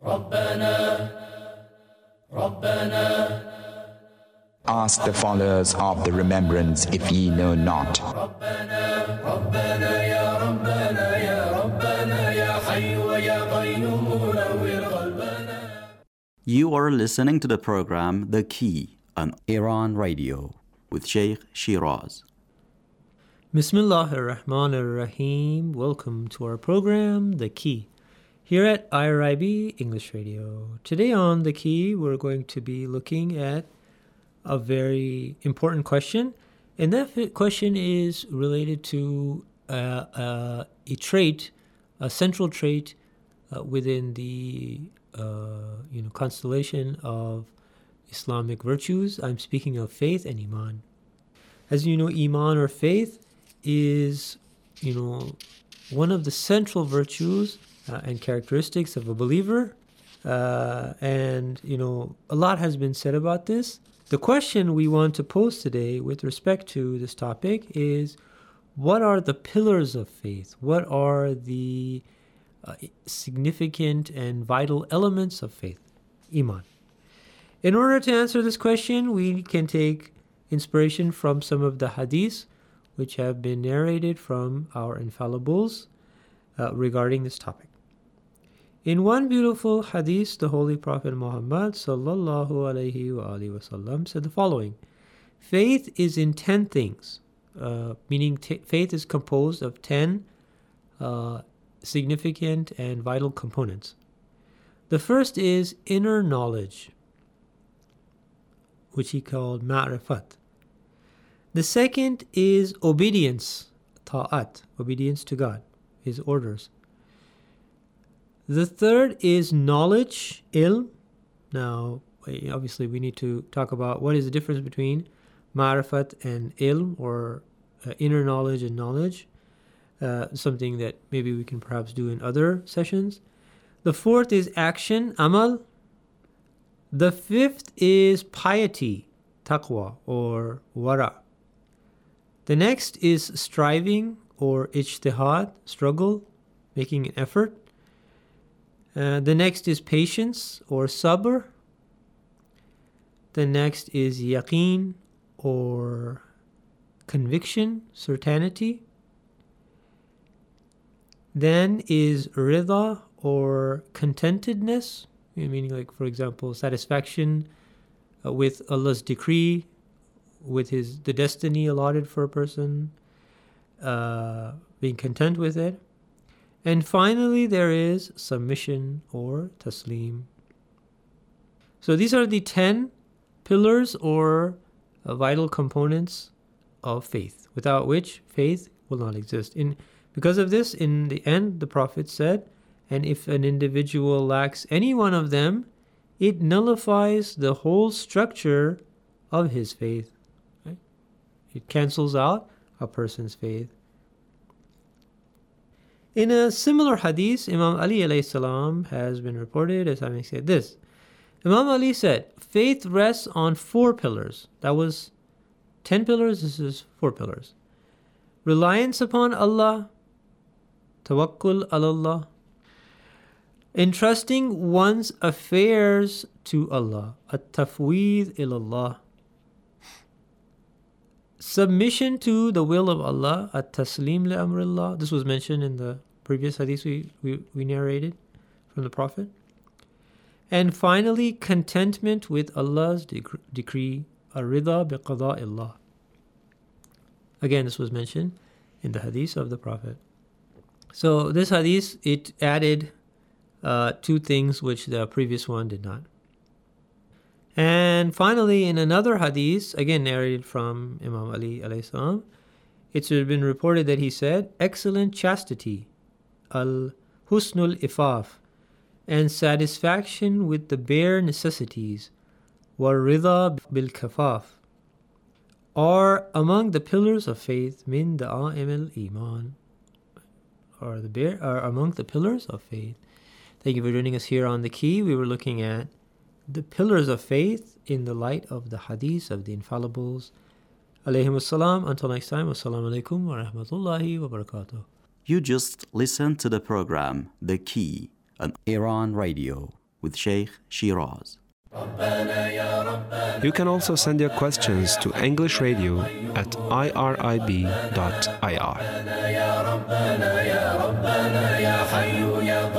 Ask the followers of the remembrance if ye know not. You are listening to the program The Key on Iran Radio with Sheikh Shiraz. Bismillahir Rahmanir Rahim. Welcome to our program The Key here at IRIB English Radio. Today on The Key we're going to be looking at a very important question, and that question is related to a trait, a central trait within the constellation of Islamic virtues. I'm speaking of faith and Iman. As you know, Iman or faith is, one of the central virtues and characteristics of a believer, and a lot has been said about this. The question we want to pose today with respect to this topic is, what are the pillars of faith? What are the significant and vital elements of faith, Iman? In order to answer this question, we can take inspiration from some of the hadiths which have been narrated from our infallibles regarding this topic. In one beautiful hadith, the Holy Prophet Muhammad sallallahu alaihi wasallam said the following: faith is in 10 things, meaning faith is composed of 10 significant and vital components. The first is inner knowledge, which he called ma'rifat. The second is obedience, ta'at, obedience to God, His orders. The third is knowledge, ilm. Now, obviously, we need to talk about what is the difference between ma'rifat and ilm, or inner knowledge and knowledge, something that maybe we can perhaps do in other sessions. The fourth is action, amal. The fifth is piety, taqwa, or wara. The next is striving, or ijtihad, struggle, making an effort. The next is patience, or sabr. The next is yaqeen, or conviction, certainty. Then is rida, or contentedness, meaning, like, for example, satisfaction with Allah's decree, with the destiny allotted for a person, being content with it. And finally, there is submission, or taslim. So these are the 10 pillars or vital components of faith, without which faith will not exist. Because of this, in the end, the Prophet said, and if an individual lacks any one of them, it nullifies the whole structure of his faith. Right? It cancels out a person's faith. In a similar hadith, Imam Ali alayhi salam has been reported as having said this. Imam Ali said, faith rests on 4 pillars. That was 10 pillars, this is 4 pillars. Reliance upon Allah, tawakkul ala Allah, entrusting one's affairs to Allah, at-tafweed ilallah, submission to the will of Allah, at-taslim li amrillah. This was mentioned in the previous hadith we narrated from the Prophet. And finally, contentment with Allah's decree, ar-rida bi qada'illah. Again, this was mentioned in the hadith of the Prophet. So this hadith, it added 2 things which the previous one did not. And finally, in another hadith, again narrated from Imam Ali alayhi salam, it's been reported that he said, excellent chastity, al-husnul ifaf, and satisfaction with the bare necessities, war-rida bil-kafaf, are among the pillars of faith, min da'a'im al-iman, are among the pillars of faith. Thank you for joining us here on The Key. We were looking at the pillars of faith in the light of the hadith of the infallibles, alayhim assalam. Until next time, assalamu alaikum wa rahmatullahi wa barakatuh. You just listened to the program The Key on Iran Radio with Sheikh Shiraz. You can also send your questions to englishradio@irib.ir.